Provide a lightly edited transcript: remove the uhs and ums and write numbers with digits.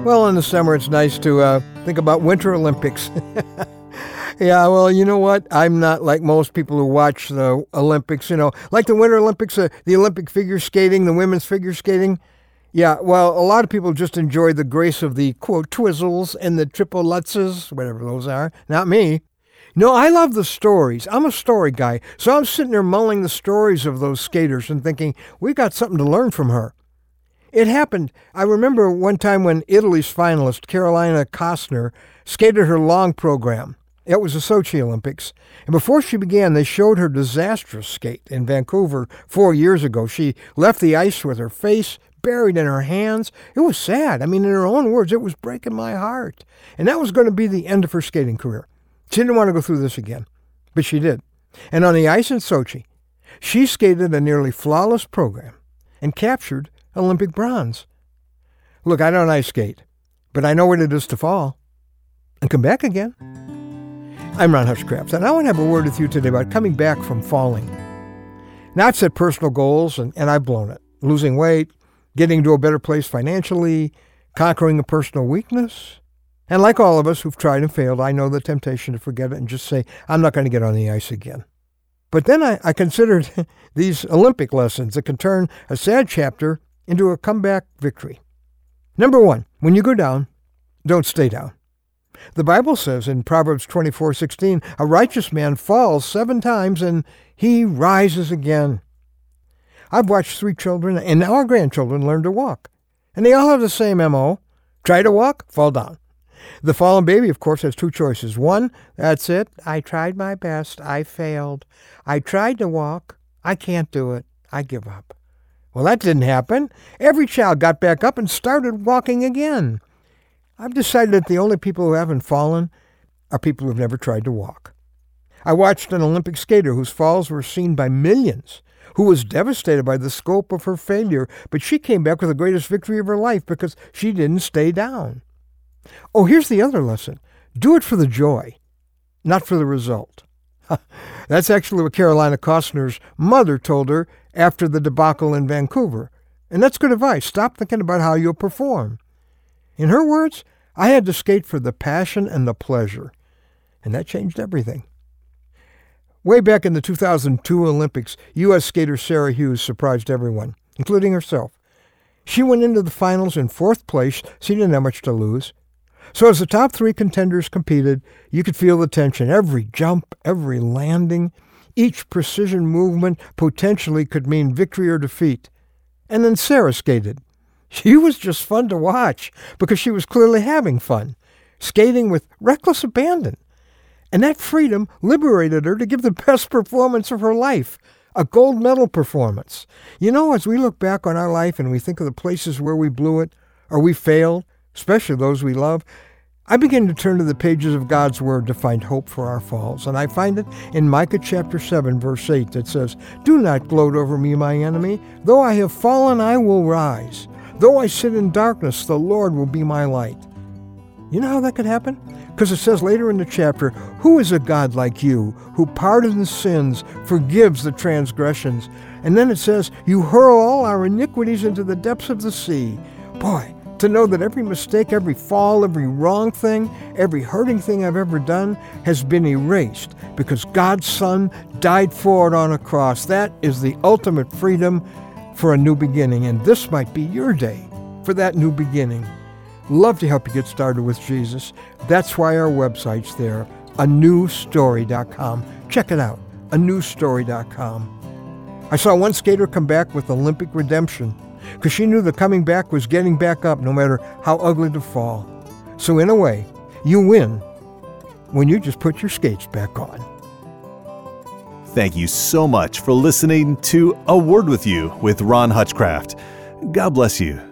Well, in the summer, it's nice to think about Winter Olympics. Yeah, well, you know what? I'm not like most people who watch the Olympics, like the Winter Olympics, the Olympic figure skating, the women's figure skating. Yeah, well, a lot of people just enjoy the grace of the, quote, twizzles and the triple lutzes, whatever those are. Not me. No, I love the stories. I'm a story guy. So I'm sitting there mulling the stories of those skaters and thinking, we got something to learn from her. It happened. I remember one time when Italy's finalist, Carolina Kostner, skated her long program. It was the Sochi Olympics. And before she began, they showed her disastrous skate in Vancouver 4 years ago. She left the ice with her face buried in her hands. It was sad. I mean, in her own words, it was breaking my heart. And that was going to be the end of her skating career. She didn't want to go through this again, but she did. And on the ice in Sochi, she skated a nearly flawless program and captured Olympic bronze. Look, I don't ice skate, but I know what it is to fall and come back again. I'm Ron Hutchcraft, and I want to have a word with you today about coming back from falling. Now, I've set personal goals, and I've blown it. Losing weight, getting to a better place financially, conquering a personal weakness. And like all of us who've tried and failed, I know the temptation to forget it and just say, I'm not going to get on the ice again. But then I considered these Olympic lessons that can turn a sad chapter into a comeback victory. Number one, when you go down, don't stay down. The Bible says in Proverbs 24:16, a righteous man falls 7 times and he rises again. I've watched 3 children and now our grandchildren learn to walk. And they all have the same MO. Try to walk, fall down. The fallen baby, of course, has 2 choices. 1, that's it. I tried my best. I failed. I tried to walk. I can't do it. I give up. Well, that didn't happen. Every child got back up and started walking again. I've decided that the only people who haven't fallen are people who've never tried to walk. I watched an Olympic skater whose falls were seen by millions, who was devastated by the scope of her failure, but she came back with the greatest victory of her life because she didn't stay down. Oh, here's the other lesson. Do it for the joy, not for the result. That's actually what Carolina Kostner's mother told her after the debacle in Vancouver. And that's good advice. Stop thinking about how you'll perform. In her words, I had to skate for the passion and the pleasure. And that changed everything. Way back in the 2002 Olympics, U.S. skater Sarah Hughes surprised everyone, including herself. She went into the finals in 4th place. She didn't have much to lose. So as the top 3 contenders competed, you could feel the tension. Every jump, every landing, each precision movement potentially could mean victory or defeat. And then Sarah skated. She was just fun to watch because she was clearly having fun, skating with reckless abandon. And that freedom liberated her to give the best performance of her life, a gold medal performance. You know, as we look back on our life and we think of the places where we blew it or we failed, especially those we love, I begin to turn to the pages of God's Word to find hope for our falls. And I find it in Micah chapter 7, verse 8 that says, Do not gloat over me, my enemy. Though I have fallen, I will rise. Though I sit in darkness, the Lord will be my light. You know how that could happen? Because it says later in the chapter, Who is a God like you, who pardons sins, forgives the transgressions? And then it says, You hurl all our iniquities into the depths of the sea. Boy, to know that every mistake, every fall, every wrong thing, every hurting thing I've ever done has been erased because God's Son died for it on a cross. That is the ultimate freedom for a new beginning, and this might be your day for that new beginning. Love to help you get started with Jesus. That's why our website's there, anewstory.com. Check it out, anewstory.com. I saw one skater come back with Olympic redemption because she knew the coming back was getting back up no matter how ugly the fall. So in a way, you win when you just put your skates back on. Thank you so much for listening to A Word With You with Ron Hutchcraft. God bless you.